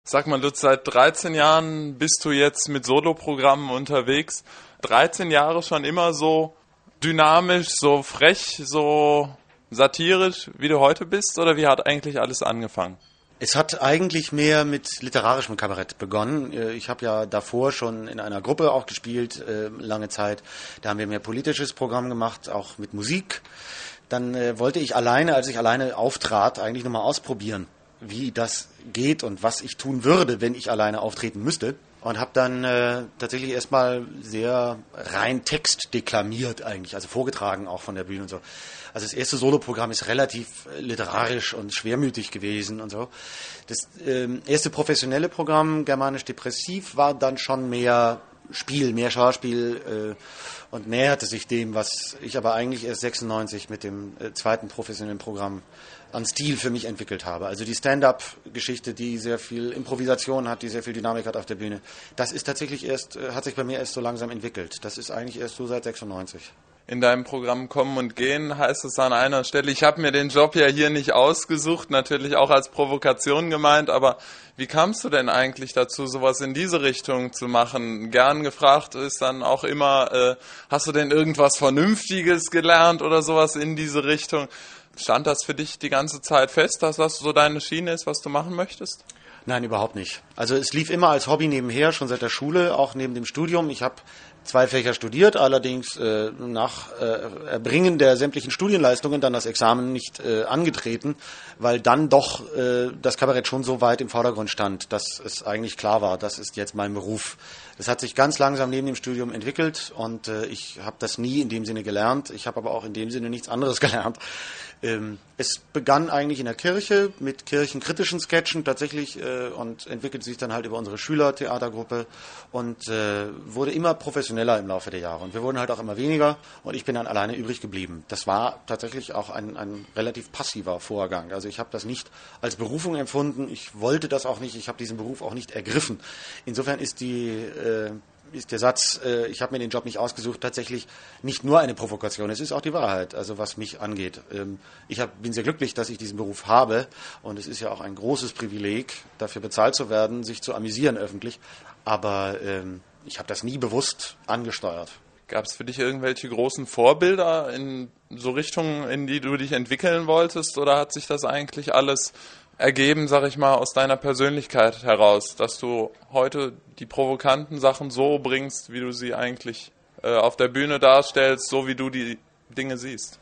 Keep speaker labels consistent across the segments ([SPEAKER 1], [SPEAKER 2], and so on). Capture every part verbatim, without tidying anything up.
[SPEAKER 1] Sag mal, Lutz, seit dreizehn Jahren bist du jetzt mit Soloprogrammen unterwegs. dreizehn Jahre schon immer so dynamisch, so frech, so satirisch, wie du heute bist? Oder wie hat eigentlich alles angefangen?
[SPEAKER 2] Es hat eigentlich mehr mit literarischem Kabarett begonnen. Ich habe ja davor schon in einer Gruppe auch gespielt, äh, lange Zeit. Da haben wir mehr politisches Programm gemacht, auch mit Musik. Dann äh, wollte ich alleine, als ich alleine auftrat, eigentlich nochmal ausprobieren, wie das geht und was ich tun würde, wenn ich alleine auftreten müsste. Und habe dann äh, tatsächlich erstmal sehr rein Text deklamiert eigentlich, also vorgetragen auch von der Bühne und so. Also das erste Soloprogramm ist relativ literarisch und schwermütig gewesen und so. Das ähm, erste professionelle Programm, Germanisch Depressiv, war dann schon mehr Spiel, mehr Schauspiel äh, und näherte sich dem, was ich aber eigentlich erst sechsundneunzig mit dem äh, zweiten professionellen Programm an Stil für mich entwickelt habe. Also die Stand-up-Geschichte, die sehr viel Improvisation hat, die sehr viel Dynamik hat auf der Bühne, das ist tatsächlich erst, hat sich bei mir erst so langsam entwickelt. Das ist eigentlich erst so seit sechsundneunzig.
[SPEAKER 1] In deinem Programm Kommen und Gehen heißt es an einer Stelle, ich habe mir den Job ja hier nicht ausgesucht, natürlich auch als Provokation gemeint, aber wie kamst du denn eigentlich dazu, sowas in diese Richtung zu machen? Gern gefragt ist dann auch immer, äh, hast du denn irgendwas Vernünftiges gelernt oder sowas in diese Richtung? Stand das für dich die ganze Zeit fest, dass das so deine Schiene ist, was du machen möchtest?
[SPEAKER 2] Nein, überhaupt nicht. Also es lief immer als Hobby nebenher, schon seit der Schule, auch neben dem Studium. Ich habe zwei Fächer studiert, allerdings äh, nach äh, Erbringen der sämtlichen Studienleistungen dann das Examen nicht äh, angetreten, weil dann doch äh, das Kabarett schon so weit im Vordergrund stand, dass es eigentlich klar war, das ist jetzt mein Beruf. Das hat sich ganz langsam neben dem Studium entwickelt und äh, ich habe das nie in dem Sinne gelernt. Ich habe aber auch in dem Sinne nichts anderes gelernt. Ähm, es begann eigentlich in der Kirche mit kirchenkritischen Sketchen tatsächlich äh, und entwickelte sich dann halt über unsere Schülertheatergruppe und äh, wurde immer professioneller im Laufe der Jahre. Und wir wurden halt auch immer weniger und ich bin dann alleine übrig geblieben. Das war tatsächlich auch ein, ein relativ passiver Vorgang. Also ich habe das nicht als Berufung empfunden. Ich wollte das auch nicht. Ich habe diesen Beruf auch nicht ergriffen. Insofern ist die äh, ist der Satz, äh, ich habe mir den Job nicht ausgesucht, tatsächlich nicht nur eine Provokation, es ist auch die Wahrheit, also was mich angeht. Ähm, ich hab, bin sehr glücklich, dass ich diesen Beruf habe und es ist ja auch ein großes Privileg, dafür bezahlt zu werden, sich zu amüsieren öffentlich, aber ähm, ich habe das nie bewusst angesteuert.
[SPEAKER 1] Gab es für dich irgendwelche großen Vorbilder in so Richtungen, in die du dich entwickeln wolltest, oder hat sich das eigentlich alles ergeben, sag ich mal, aus deiner Persönlichkeit heraus, dass du heute die provokanten Sachen so bringst, wie du sie eigentlich äh, auf der Bühne darstellst, so wie du die Dinge siehst?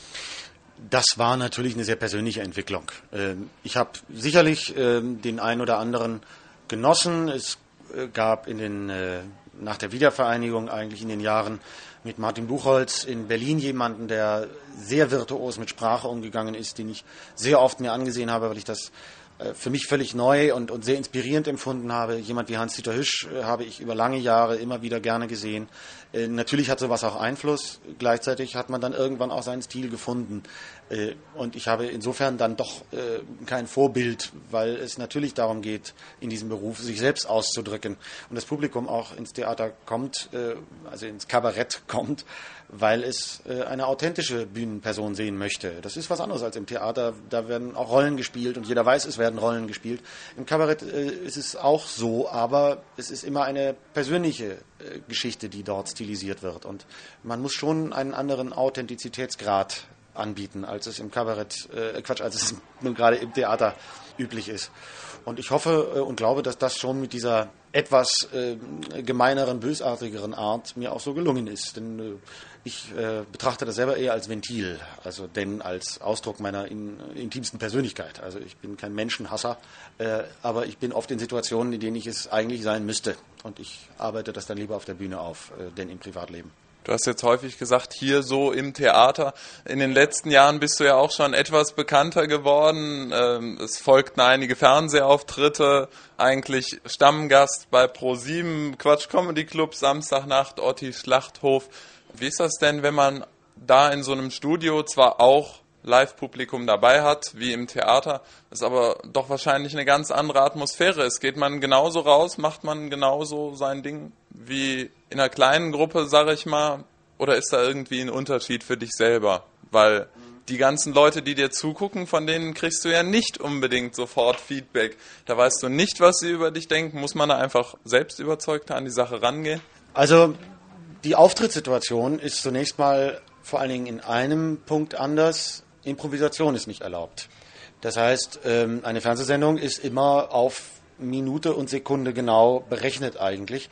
[SPEAKER 2] Das war natürlich eine sehr persönliche Entwicklung. Ähm, ich habe sicherlich ähm, den einen oder anderen genossen. Es äh, gab in den äh, nach der Wiedervereinigung eigentlich in den Jahren mit Martin Buchholz in Berlin jemanden, der sehr virtuos mit Sprache umgegangen ist, den ich sehr oft mir angesehen habe, weil ich das äh, für mich völlig neu und, und sehr inspirierend empfunden habe. Jemand wie Hans-Dieter Hüsch äh, habe ich über lange Jahre immer wieder gerne gesehen. Äh, natürlich hat sowas auch Einfluss. Gleichzeitig hat man dann irgendwann auch seinen Stil gefunden. Äh, und ich habe insofern dann doch äh, kein Vorbild, weil es natürlich darum geht, in diesem Beruf sich selbst auszudrücken. Und das Publikum auch ins Theater kommt, äh, also ins Kabarett kommt, weil es äh, eine authentische Bühnenperson sehen möchte. Das ist was anderes als im Theater. Da werden auch Rollen gespielt und jeder weiß, es werden Rollen gespielt. Im Kabarett äh, ist es auch so, aber es ist immer eine persönliche äh, Geschichte, die dort stilisiert wird. Und man muss schon einen anderen Authentizitätsgrad anbieten, als es im Kabarett, äh, Quatsch, als es nun gerade im Theater üblich ist. Und ich hoffe äh, und glaube, dass das schon mit dieser etwas äh, gemeineren, bösartigeren Art mir auch so gelungen ist. Denn äh, ich äh, betrachte das selber eher als Ventil, also denn als Ausdruck meiner in, intimsten Persönlichkeit. Also ich bin kein Menschenhasser, äh, aber ich bin oft in Situationen, in denen ich es eigentlich sein müsste. Und ich arbeite das dann lieber auf der Bühne auf, äh, denn im Privatleben.
[SPEAKER 1] Du hast jetzt häufig gesagt, hier so im Theater. In den letzten Jahren bist du ja auch schon etwas bekannter geworden. Es folgten einige Fernsehauftritte, eigentlich Stammgast bei ProSieben, Quatsch Comedy Club, Samstagnacht, Otti Schlachthof. Wie ist das denn, wenn man da in so einem Studio zwar auch Live-Publikum dabei hat, wie im Theater, ist aber doch wahrscheinlich eine ganz andere Atmosphäre ist. Geht man genauso raus, macht man genauso sein Ding wie in einer kleinen Gruppe, sag ich mal, oder ist da irgendwie ein Unterschied für dich selber? Weil die ganzen Leute, die dir zugucken, von denen kriegst du ja nicht unbedingt sofort Feedback. Da weißt du nicht, was sie über dich denken. Muss man da einfach selbst überzeugter an die Sache rangehen?
[SPEAKER 2] Also die Auftrittssituation ist zunächst mal vor allen Dingen in einem Punkt anders. Improvisation ist nicht erlaubt. Das heißt, eine Fernsehsendung ist immer auf Minute und Sekunde genau berechnet eigentlich.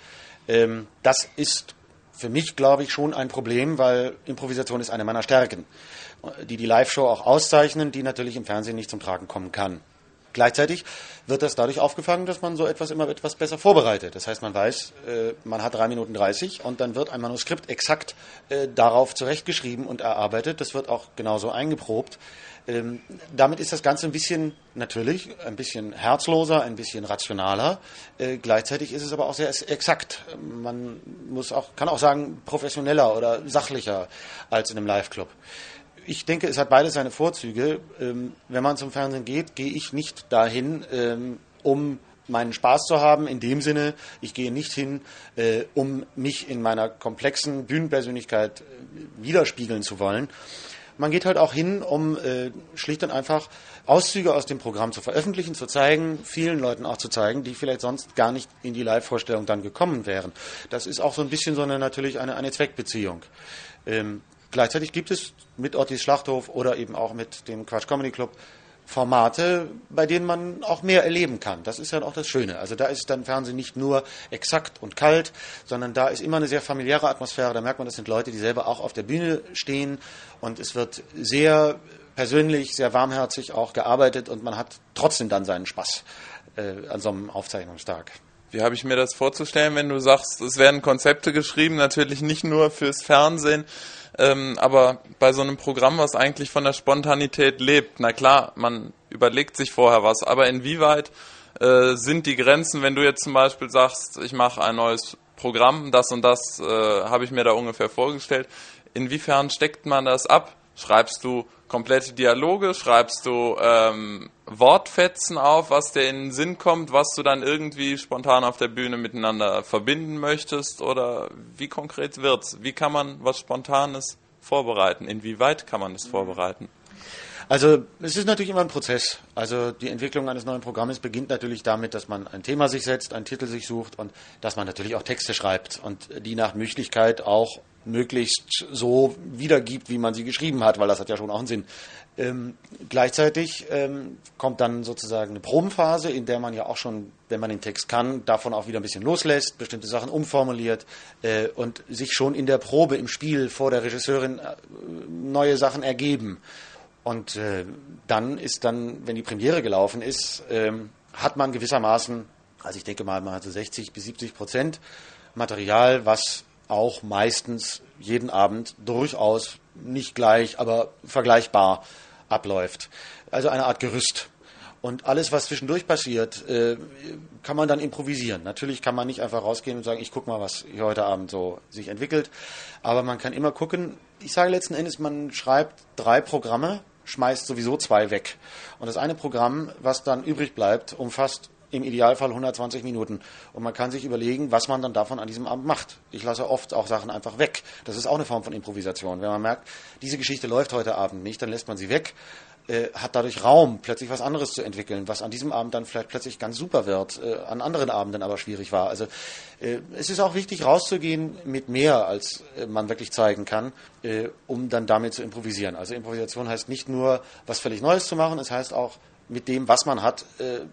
[SPEAKER 2] Das ist für mich, glaube ich, schon ein Problem, weil Improvisation ist eine meiner Stärken, die die Live-Show auch auszeichnen, die natürlich im Fernsehen nicht zum Tragen kommen kann. Gleichzeitig wird das dadurch aufgefangen, dass man so etwas immer etwas besser vorbereitet. Das heißt, man weiß, äh, man hat drei Minuten dreißig und dann wird ein Manuskript exakt äh, darauf zurechtgeschrieben und erarbeitet. Das wird auch genauso eingeprobt. Ähm, damit ist das Ganze ein bisschen, natürlich, ein bisschen herzloser, ein bisschen rationaler. Äh, gleichzeitig ist es aber auch sehr exakt. Man muss auch, kann auch sagen, professioneller oder sachlicher als in einem Live-Club. Ich denke, es hat beides seine Vorzüge. Ähm, wenn man zum Fernsehen geht, gehe ich nicht dahin, ähm, um meinen Spaß zu haben. In dem Sinne, ich gehe nicht hin, äh, um mich in meiner komplexen Bühnenpersönlichkeit äh, widerspiegeln zu wollen. Man geht halt auch hin, um äh, schlicht und einfach Auszüge aus dem Programm zu veröffentlichen, zu zeigen, vielen Leuten auch zu zeigen, die vielleicht sonst gar nicht in die Live-Vorstellung dann gekommen wären. Das ist auch so ein bisschen so eine natürlich eine, eine Zweckbeziehung. Ähm, Gleichzeitig gibt es mit Ottis Schlachthof oder eben auch mit dem Quatsch Comedy Club Formate, bei denen man auch mehr erleben kann. Das ist ja auch das Schöne. Also da ist dann Fernsehen nicht nur exakt und kalt, sondern da ist immer eine sehr familiäre Atmosphäre. Da merkt man, das sind Leute, die selber auch auf der Bühne stehen und es wird sehr persönlich, sehr warmherzig auch gearbeitet und man hat trotzdem dann seinen Spaß äh, an so einem Aufzeichnungstag.
[SPEAKER 1] Wie habe ich mir das vorzustellen, wenn du sagst, es werden Konzepte geschrieben, natürlich nicht nur fürs Fernsehen, ähm, aber bei so einem Programm, was eigentlich von der Spontanität lebt, na klar, man überlegt sich vorher was, aber inwieweit äh, sind die Grenzen, wenn du jetzt zum Beispiel sagst, ich mache ein neues Programm, das und das äh, habe ich mir da ungefähr vorgestellt, inwiefern steckt man das ab? Schreibst du komplette Dialoge, schreibst du ähm, Wortfetzen auf, was dir in den Sinn kommt, was du dann irgendwie spontan auf der Bühne miteinander verbinden möchtest, oder wie konkret wird's? Wie kann man was Spontanes vorbereiten? Inwieweit kann man es vorbereiten?
[SPEAKER 2] Also es ist natürlich immer ein Prozess. Also die Entwicklung eines neuen Programmes beginnt natürlich damit, dass man ein Thema sich setzt, einen Titel sich sucht und dass man natürlich auch Texte schreibt und die nach Möglichkeit auch möglichst so wiedergibt, wie man sie geschrieben hat, weil das hat ja schon auch einen Sinn. Ähm, gleichzeitig ähm, kommt dann sozusagen eine Probenphase, in der man ja auch schon, wenn man den Text kann, davon auch wieder ein bisschen loslässt, bestimmte Sachen umformuliert äh, und sich schon in der Probe, im Spiel vor der Regisseurin äh, neue Sachen ergeben. Und äh, dann ist dann, wenn die Premiere gelaufen ist, ähm, hat man gewissermaßen, also ich denke mal, man hat so sechzig bis siebzig Prozent Material, was auch meistens jeden Abend durchaus nicht gleich, aber vergleichbar abläuft. Also eine Art Gerüst. Und alles, was zwischendurch passiert, äh, kann man dann improvisieren. Natürlich kann man nicht einfach rausgehen und sagen, ich gucke mal, was hier heute Abend so sich entwickelt. Aber man kann immer gucken. Ich sage letzten Endes, man schreibt drei Programme, schmeißt sowieso zwei weg. Und das eine Programm, was dann übrig bleibt, umfasst im Idealfall hundertzwanzig Minuten. Und man kann sich überlegen, was man dann davon an diesem Abend macht. Ich lasse oft auch Sachen einfach weg. Das ist auch eine Form von Improvisation. Wenn man merkt, diese Geschichte läuft heute Abend nicht, dann lässt man sie weg, äh, hat dadurch Raum, plötzlich was anderes zu entwickeln, was an diesem Abend dann vielleicht plötzlich ganz super wird, äh, an anderen Abenden aber schwierig war. Also äh, es ist auch wichtig, rauszugehen mit mehr, als äh, man wirklich zeigen kann, äh, um dann damit zu improvisieren. Also Improvisation heißt nicht nur, was völlig Neues zu machen, es heißt auch, mit dem, was man hat, äh,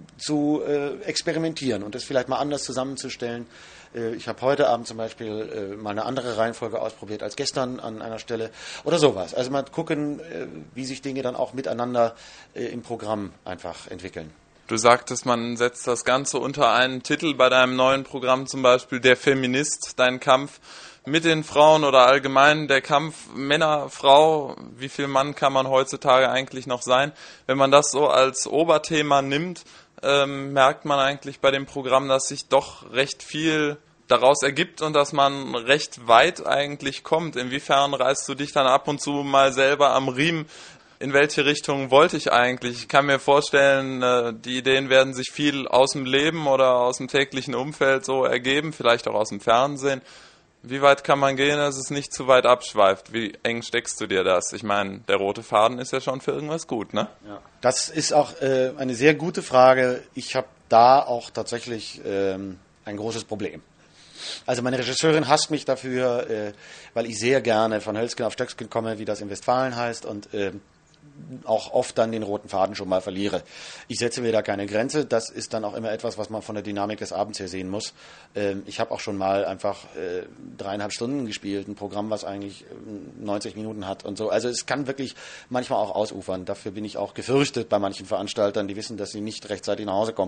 [SPEAKER 2] zu äh, experimentieren und das vielleicht mal anders zusammenzustellen. Äh, ich habe heute Abend zum Beispiel äh, mal eine andere Reihenfolge ausprobiert als gestern an einer Stelle oder sowas. Also mal gucken, äh, wie sich Dinge dann auch miteinander äh, im Programm einfach entwickeln.
[SPEAKER 1] Du sagtest, man setzt das Ganze unter einen Titel bei deinem neuen Programm, zum Beispiel Der Feminist, dein Kampf mit den Frauen oder allgemein der Kampf Männer, Frau, wie viel Mann kann man heutzutage eigentlich noch sein? Wenn man das so als Oberthema nimmt, ähm, merkt man eigentlich bei dem Programm, dass sich doch recht viel daraus ergibt und dass man recht weit eigentlich kommt. Inwiefern reißt du dich dann ab und zu mal selber am Riemen? In welche Richtung wollte ich eigentlich? Ich kann mir vorstellen, die Ideen werden sich viel aus dem Leben oder aus dem täglichen Umfeld so ergeben, vielleicht auch aus dem Fernsehen. Wie weit kann man gehen, dass es nicht zu weit abschweift? Wie eng steckst du dir das? Ich meine, der rote Faden ist ja schon für irgendwas gut, ne?
[SPEAKER 2] Ja. Das ist auch äh, eine sehr gute Frage. Ich habe da auch tatsächlich ähm, ein großes Problem. Also meine Regisseurin hasst mich dafür, äh, weil ich sehr gerne von Hölzgen auf Stöcksken komme, wie das in Westfalen heißt, und äh, auch oft dann den roten Faden schon mal verliere. Ich setze mir da keine Grenze. Das ist dann auch immer etwas, was man von der Dynamik des Abends her sehen muss. Ähm, ich habe auch schon mal einfach äh, dreieinhalb Stunden gespielt, ein Programm, was eigentlich neunzig Minuten hat und so. Also es kann wirklich manchmal auch ausufern. Dafür bin ich auch gefürchtet bei manchen Veranstaltern, die wissen, dass sie nicht rechtzeitig nach Hause kommen.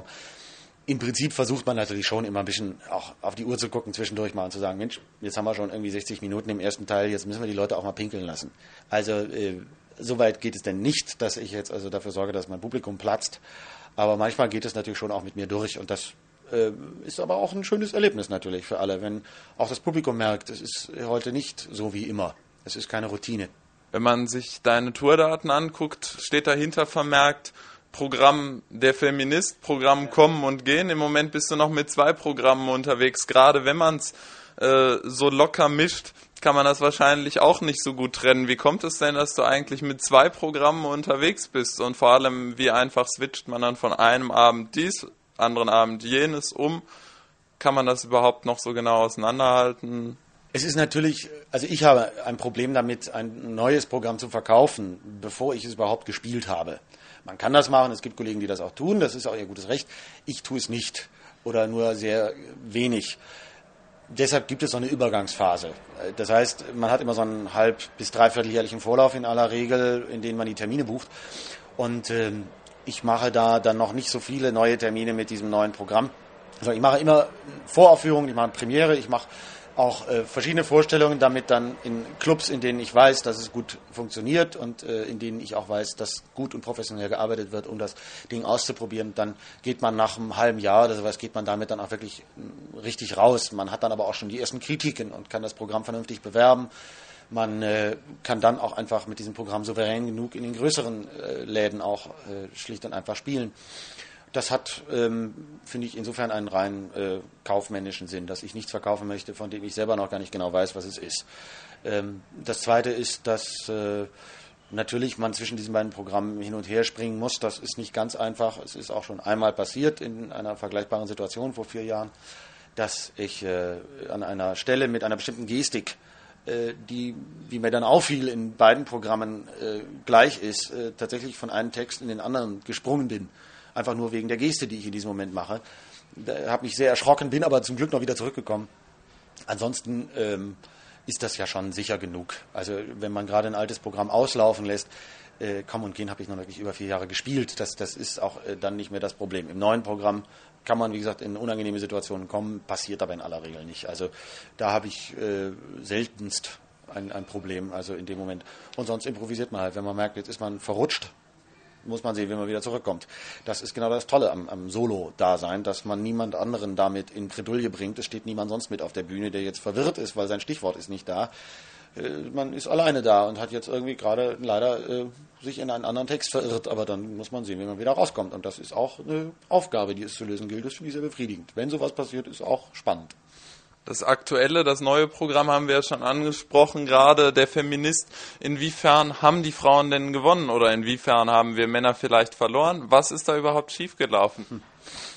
[SPEAKER 2] Im Prinzip versucht man natürlich schon immer ein bisschen auch auf die Uhr zu gucken zwischendurch mal und zu sagen, Mensch, jetzt haben wir schon irgendwie sechzig Minuten im ersten Teil, jetzt müssen wir die Leute auch mal pinkeln lassen. Also äh, soweit geht es denn nicht, dass ich jetzt also dafür sorge, dass mein Publikum platzt. Aber manchmal geht es natürlich schon auch mit mir durch und das äh, ist aber auch ein schönes Erlebnis natürlich für alle, wenn auch das Publikum merkt, es ist heute nicht so wie immer. Es ist keine Routine.
[SPEAKER 1] Wenn man sich deine Tourdaten anguckt, steht dahinter vermerkt, Programm Der Feminist, Programm Kommen und Gehen. Im Moment bist du noch mit zwei Programmen unterwegs. Gerade wenn man es äh, so locker mischt, kann man das wahrscheinlich auch nicht so gut trennen. Wie kommt es denn, dass du eigentlich mit zwei Programmen unterwegs bist? Und vor allem, wie einfach switcht man dann von einem Abend dies, anderen Abend jenes um? Kann man das überhaupt noch so genau auseinanderhalten?
[SPEAKER 2] Es ist natürlich, also ich habe ein Problem damit, ein neues Programm zu verkaufen, bevor ich es überhaupt gespielt habe. Man kann das machen, es gibt Kollegen, die das auch tun, das ist auch ihr gutes Recht. Ich tue es nicht oder nur sehr wenig. Deshalb gibt es so eine Übergangsphase. Das heißt, man hat immer so einen halb- bis dreivierteljährlichen Vorlauf in aller Regel, in denen man die Termine bucht. Und ähm, ich mache da dann noch nicht so viele neue Termine mit diesem neuen Programm. Also ich mache immer Voraufführungen, ich mache Premiere, ich mache auch äh, verschiedene Vorstellungen, damit dann in Clubs, in denen ich weiß, dass es gut funktioniert und äh, in denen ich auch weiß, dass gut und professionell gearbeitet wird, um das Ding auszuprobieren. Dann geht man nach einem halben Jahr oder sowas, geht man damit dann auch wirklich mh, richtig raus. Man hat dann aber auch schon die ersten Kritiken und kann das Programm vernünftig bewerben. Man äh, kann dann auch einfach mit diesem Programm souverän genug in den größeren äh, Läden auch äh, schlicht und einfach spielen. Das hat, ähm, finde ich, insofern einen rein äh, kaufmännischen Sinn, dass ich nichts verkaufen möchte, von dem ich selber noch gar nicht genau weiß, was es ist. Ähm, das Zweite ist, dass äh, natürlich man zwischen diesen beiden Programmen hin und her springen muss. Das ist nicht ganz einfach. Es ist auch schon einmal passiert in einer vergleichbaren Situation vor vier Jahren, dass ich äh, an einer Stelle mit einer bestimmten Gestik, äh, die, wie mir dann auffiel, in beiden Programmen äh, gleich ist, äh, tatsächlich von einem Text in den anderen gesprungen bin. Einfach nur wegen der Geste, die ich in diesem Moment mache. Ich habe mich sehr erschrocken, bin aber zum Glück noch wieder zurückgekommen. Ansonsten ähm, ist das ja schon sicher genug. Also wenn man gerade ein altes Programm auslaufen lässt, äh, Kommen und Gehen habe ich noch wirklich über vier Jahre gespielt. Das, das ist auch äh, dann nicht mehr das Problem. Im neuen Programm kann man, wie gesagt, in unangenehme Situationen kommen, passiert aber in aller Regel nicht. Also da habe ich äh, seltenst ein, ein Problem, also in dem Moment. Und sonst improvisiert man halt. Wenn man merkt, jetzt ist man verrutscht, muss man sehen, wie man wieder zurückkommt. Das ist genau das Tolle am, am Solo-Dasein, dass man niemand anderen damit in Bredouille bringt. Es steht niemand sonst mit auf der Bühne, der jetzt verwirrt ist, weil sein Stichwort ist nicht da. Äh, man ist alleine da und hat jetzt irgendwie gerade leider äh, sich in einen anderen Text verirrt, aber dann muss man sehen, wie man wieder rauskommt. Und das ist auch eine Aufgabe, die es zu lösen gilt. Das finde ich sehr befriedigend. Wenn sowas passiert, ist auch spannend.
[SPEAKER 1] Das aktuelle, das neue Programm haben wir ja schon angesprochen, gerade Der Feminist. Inwiefern haben die Frauen denn gewonnen oder inwiefern haben wir Männer vielleicht verloren? Was ist da überhaupt schiefgelaufen? Hm.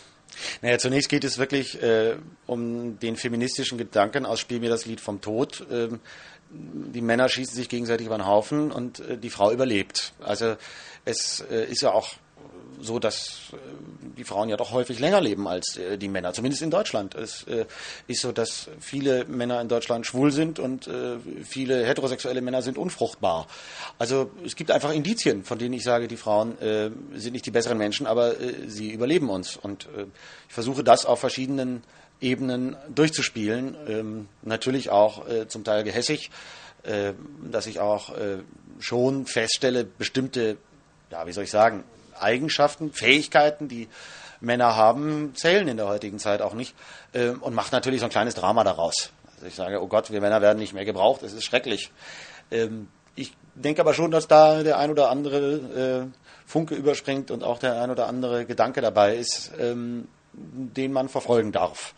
[SPEAKER 2] Naja, zunächst geht es wirklich äh, um den feministischen Gedanken aus Spiel mir das Lied vom Tod. Ähm, die Männer schießen sich gegenseitig über den Haufen und äh, die Frau überlebt. Also es äh, ist ja auch so, dass äh, die Frauen ja doch häufig länger leben als äh, die Männer, zumindest in Deutschland. Es äh, ist so, dass viele Männer in Deutschland schwul sind und äh, viele heterosexuelle Männer sind unfruchtbar. Also es gibt einfach Indizien, von denen ich sage, die Frauen äh, sind nicht die besseren Menschen, aber äh, sie überleben uns. Und äh, ich versuche das auf verschiedenen Ebenen durchzuspielen. Ähm, natürlich auch äh, zum Teil gehässig, äh, dass ich auch äh, schon feststelle, bestimmte, ja, wie soll ich sagen, Eigenschaften, Fähigkeiten, die Männer haben, zählen in der heutigen Zeit auch nicht äh, und macht natürlich so ein kleines Drama daraus. Also ich sage, oh Gott, wir Männer werden nicht mehr gebraucht, es ist schrecklich. Ähm, ich denke aber schon, dass da der ein oder andere äh, Funke überspringt und auch der ein oder andere Gedanke dabei ist, ähm, den man verfolgen darf.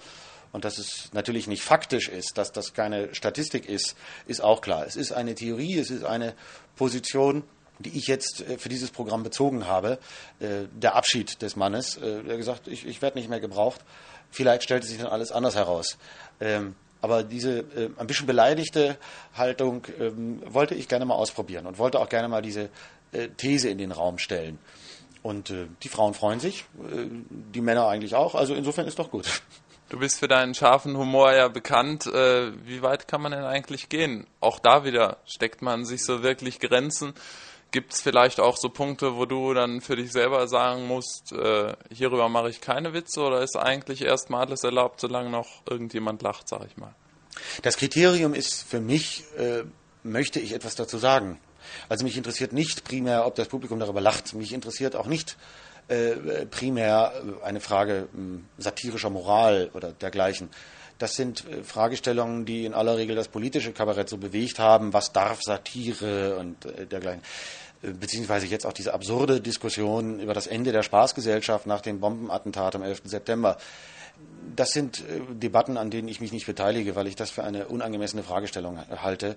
[SPEAKER 2] Und dass es natürlich nicht faktisch ist, dass das keine Statistik ist, ist auch klar. Es ist eine Theorie, es ist eine Position, die ich jetzt für dieses Programm bezogen habe. Der Abschied des Mannes, der gesagt, ich, ich werde nicht mehr gebraucht. Vielleicht stellte sich dann alles anders heraus. Aber diese ein bisschen beleidigte Haltung wollte ich gerne mal ausprobieren und wollte auch gerne mal diese These in den Raum stellen. Und die Frauen freuen sich, die Männer eigentlich auch. Also insofern ist doch gut.
[SPEAKER 1] Du bist für deinen scharfen Humor ja bekannt. Äh, wie weit kann man denn eigentlich gehen? Auch da wieder steckt man sich so wirklich Grenzen. Gibt es vielleicht auch so Punkte, wo du dann für dich selber sagen musst, äh, hierüber mache ich keine Witze, oder ist eigentlich erstmal alles erlaubt, solange noch irgendjemand lacht, sag ich mal?
[SPEAKER 2] Das Kriterium ist für mich, äh, möchte ich etwas dazu sagen. Also mich interessiert nicht primär, ob das Publikum darüber lacht. Mich interessiert auch nicht Äh, primär eine Frage äh, satirischer Moral oder dergleichen. Das sind äh, Fragestellungen, die in aller Regel das politische Kabarett so bewegt haben. Was darf Satire und äh, dergleichen? Äh, beziehungsweise jetzt auch diese absurde Diskussion über das Ende der Spaßgesellschaft nach dem Bombenattentat am elften September. Das sind äh, Debatten, an denen ich mich nicht beteilige, weil ich das für eine unangemessene Fragestellung halte.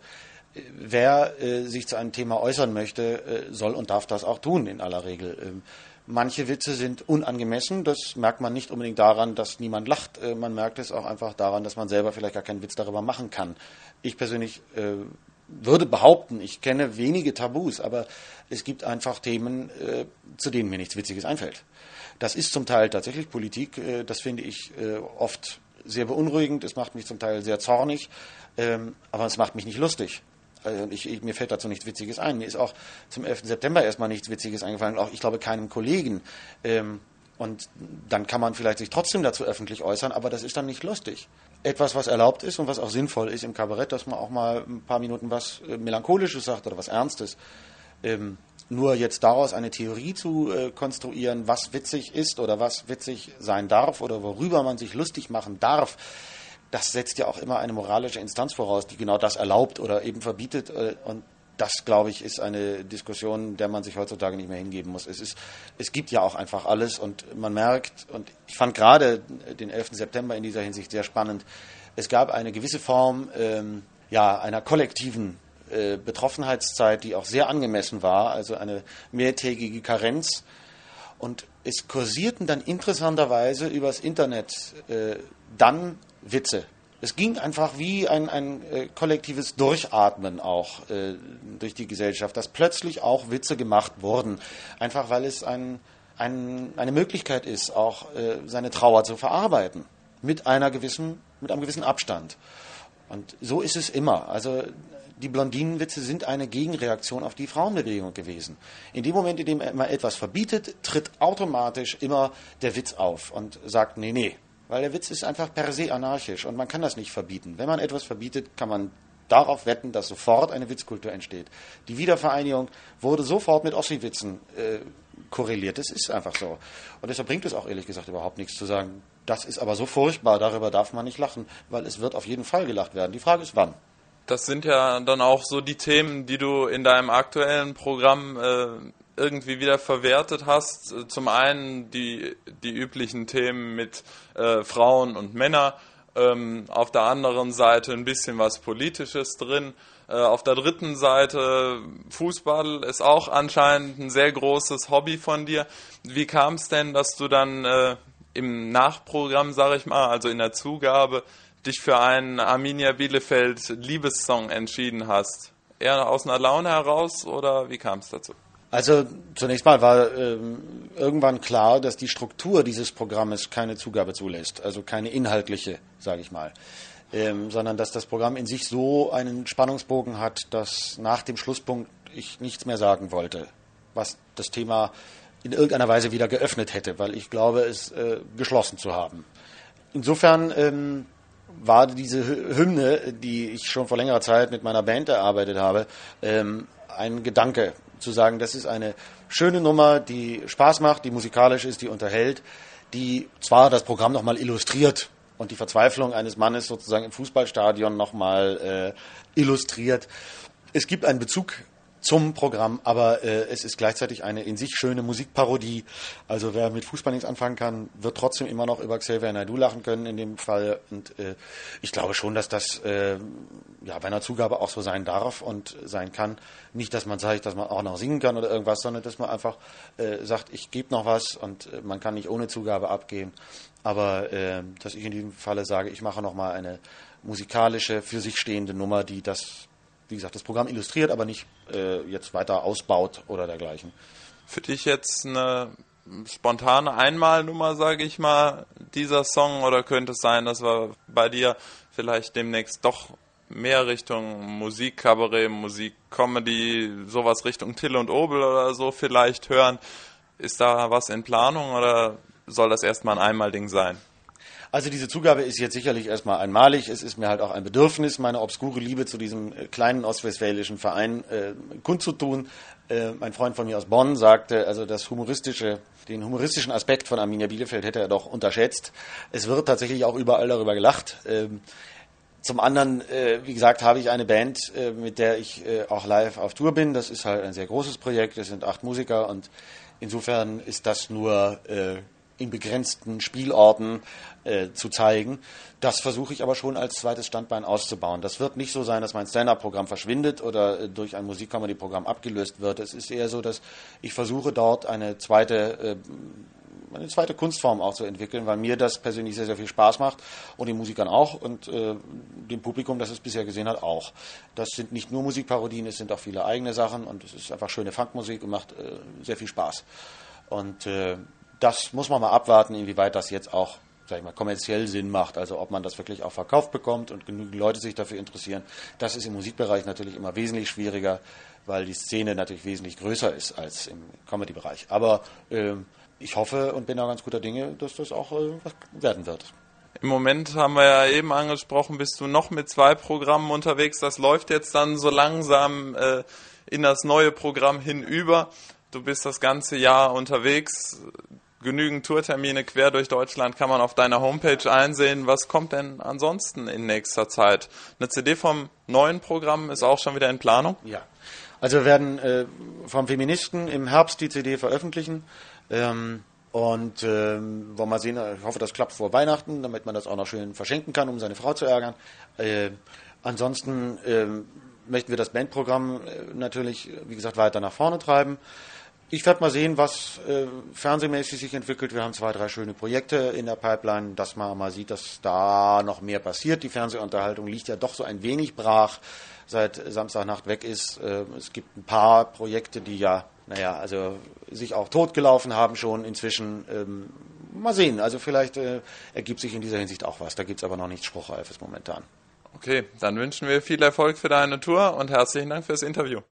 [SPEAKER 2] Wer äh, sich zu einem Thema äußern möchte, äh, soll und darf das auch tun in aller Regel. Ähm, Manche Witze sind unangemessen, das merkt man nicht unbedingt daran, dass niemand lacht, man merkt es auch einfach daran, dass man selber vielleicht gar keinen Witz darüber machen kann. Ich persönlich äh, würde behaupten, ich kenne wenige Tabus, aber es gibt einfach Themen, äh, zu denen mir nichts Witziges einfällt. Das ist zum Teil tatsächlich Politik, äh, das finde ich äh, oft sehr beunruhigend, es macht mich zum Teil sehr zornig, ähm, aber es macht mich nicht lustig. Ich, ich, mir fällt dazu nichts Witziges ein. Mir ist auch zum elften September erstmal nichts Witziges eingefallen, auch ich glaube keinem Kollegen. Ähm, und dann kann man vielleicht sich trotzdem dazu öffentlich äußern, aber das ist dann nicht lustig. Etwas, was erlaubt ist und was auch sinnvoll ist im Kabarett, dass man auch mal ein paar Minuten was äh, Melancholisches sagt oder was Ernstes. Ähm, nur jetzt daraus eine Theorie zu äh, konstruieren, was witzig ist oder was witzig sein darf oder worüber man sich lustig machen darf, das setzt ja auch immer eine moralische Instanz voraus, die genau das erlaubt oder eben verbietet. Und das, glaube ich, ist eine Diskussion, der man sich heutzutage nicht mehr hingeben muss. Es ist, es gibt ja auch einfach alles und man merkt, und ich fand gerade den elften September in dieser Hinsicht sehr spannend, es gab eine gewisse Form ähm, ja, einer kollektiven äh, Betroffenheitszeit, die auch sehr angemessen war, also eine mehrtägige Karenz. Und es kursierten dann interessanterweise übers Internet äh, dann Witze. Es ging einfach wie ein, ein äh, kollektives Durchatmen auch äh, durch die Gesellschaft, dass plötzlich auch Witze gemacht wurden, einfach weil es ein, ein, eine Möglichkeit ist, auch äh, seine Trauer zu verarbeiten, mit einer gewissen, mit einem gewissen Abstand. Und so ist es immer. Also die Blondinenwitze sind eine Gegenreaktion auf die Frauenbewegung gewesen. In dem Moment, in dem man etwas verbietet, tritt automatisch immer der Witz auf und sagt, nee, nee. Weil der Witz ist einfach per se anarchisch und man kann das nicht verbieten. Wenn man etwas verbietet, kann man darauf wetten, dass sofort eine Witzkultur entsteht. Die Wiedervereinigung wurde sofort mit Ossi-Witzen äh, korreliert. Das ist einfach so. Und deshalb bringt es auch ehrlich gesagt überhaupt nichts zu sagen, das ist aber so furchtbar, darüber darf man nicht lachen, weil es wird auf jeden Fall gelacht werden. Die Frage ist, wann.
[SPEAKER 1] Das sind ja dann auch so die Themen, die du in deinem aktuellen Programm äh, irgendwie wieder verwertet hast. Zum einen die, die üblichen Themen mit äh, Frauen und Männer, ähm, auf der anderen Seite ein bisschen was Politisches drin. Äh, auf der dritten Seite Fußball ist auch anscheinend ein sehr großes Hobby von dir. Wie kam es denn, dass du dann äh, im Nachprogramm, sage ich mal, also in der Zugabe, dich für einen Arminia Bielefeld Liebessong entschieden hast? Eher aus einer Laune heraus oder wie kam es dazu?
[SPEAKER 2] Also zunächst mal war ähm, irgendwann klar, dass die Struktur dieses Programmes keine Zugabe zulässt, also keine inhaltliche, sage ich mal, ähm, sondern dass das Programm in sich so einen Spannungsbogen hat, dass nach dem Schlusspunkt ich nichts mehr sagen wollte, was das Thema in irgendeiner Weise wieder geöffnet hätte, weil ich glaube, es äh, geschlossen zu haben. Insofern ähm, war diese Hymne, die ich schon vor längerer Zeit mit meiner Band erarbeitet habe, ähm, ein Gedanke, zu sagen, das ist eine schöne Nummer, die Spaß macht, die musikalisch ist, die unterhält, die zwar das Programm nochmal illustriert und die Verzweiflung eines Mannes sozusagen im Fußballstadion nochmal äh, illustriert. Es gibt einen Bezug zum Programm, aber äh, es ist gleichzeitig eine in sich schöne Musikparodie. Also wer mit Fußball nichts anfangen kann, wird trotzdem immer noch über Xavier Naidoo lachen können in dem Fall. Und äh, ich glaube schon, dass das äh, ja bei einer Zugabe auch so sein darf und sein kann. Nicht, dass man sagt, dass man auch noch singen kann oder irgendwas, sondern dass man einfach äh, sagt, ich gebe noch was und äh, man kann nicht ohne Zugabe abgehen. Aber äh, dass ich in diesem Falle sage, ich mache nochmal eine musikalische, für sich stehende Nummer, die das, wie gesagt, das Programm illustriert, aber nicht äh, jetzt weiter ausbaut oder dergleichen.
[SPEAKER 1] Für dich jetzt eine spontane Einmalnummer, sage ich mal, dieser Song, oder könnte es sein, dass wir bei dir vielleicht demnächst doch mehr Richtung Musikkabarett, Musikcomedy, sowas Richtung Till und Obel oder so vielleicht hören? Ist da was in Planung oder soll das erstmal ein Einmalding sein?
[SPEAKER 2] Also diese Zugabe ist jetzt sicherlich erstmal einmalig. Es ist mir halt auch ein Bedürfnis, meine obskure Liebe zu diesem kleinen ostwestfälischen Verein äh, kundzutun. Äh, mein Freund von mir aus Bonn sagte, also das humoristische, den humoristischen Aspekt von Arminia Bielefeld hätte er doch unterschätzt. Es wird tatsächlich auch überall darüber gelacht. Ähm, Zum anderen, äh, wie gesagt, habe ich eine Band, äh, mit der ich äh, auch live auf Tour bin. Das ist halt ein sehr großes Projekt. Es sind acht Musiker und insofern ist das nur äh, in begrenzten Spielorten äh, zu zeigen. Das versuche ich aber schon als zweites Standbein auszubauen. Das wird nicht so sein, dass mein Stand-up-Programm verschwindet oder äh, durch ein Musik-Comedy-Programm abgelöst wird. Es ist eher so, dass ich versuche, dort eine zweite äh, eine zweite Kunstform auch zu entwickeln, weil mir das persönlich sehr, sehr viel Spaß macht und den Musikern auch und äh, dem Publikum, das es bisher gesehen hat, auch. Das sind nicht nur Musikparodien, es sind auch viele eigene Sachen und es ist einfach schöne Funkmusik und macht äh, sehr viel Spaß. Und äh, das muss man mal abwarten, inwieweit das jetzt auch, sag ich mal, kommerziell Sinn macht, also ob man das wirklich auch verkauft bekommt und genügend Leute sich dafür interessieren. Das ist im Musikbereich natürlich immer wesentlich schwieriger, weil die Szene natürlich wesentlich größer ist als im Comedy-Bereich. Aber äh, ich hoffe und bin da ganz guter Dinge, dass das auch äh, was werden wird.
[SPEAKER 1] Im Moment haben wir ja eben angesprochen, bist du noch mit zwei Programmen unterwegs. Das läuft jetzt dann so langsam äh, in das neue Programm hinüber. Du bist das ganze Jahr unterwegs. Genügend Tourtermine quer durch Deutschland kann man auf deiner Homepage einsehen. Was kommt denn ansonsten in nächster Zeit? Eine C D vom neuen Programm ist auch schon wieder in Planung?
[SPEAKER 2] Ja, also wir werden äh, vom Feministen im Herbst die C D veröffentlichen. Ähm, und ähm, wollen mal sehen, ich hoffe, das klappt vor Weihnachten, damit man das auch noch schön verschenken kann, um seine Frau zu ärgern. Äh, ansonsten äh, möchten wir das Bandprogramm äh, natürlich, wie gesagt, weiter nach vorne treiben. Ich werde mal sehen, was äh, fernsehmäßig sich entwickelt. Wir haben zwei, drei schöne Projekte in der Pipeline, dass man mal sieht, dass da noch mehr passiert. Die Fernsehunterhaltung liegt ja doch so ein wenig brach, seit Samstagnacht weg ist. Äh, es gibt ein paar Projekte, die ja naja, also sich auch totgelaufen haben schon inzwischen. Ähm, mal sehen, also vielleicht äh, ergibt sich in dieser Hinsicht auch was. Da gibt es aber noch nichts Spruchreifes momentan.
[SPEAKER 1] Okay, dann wünschen wir viel Erfolg für deine Tour und herzlichen Dank fürs Interview.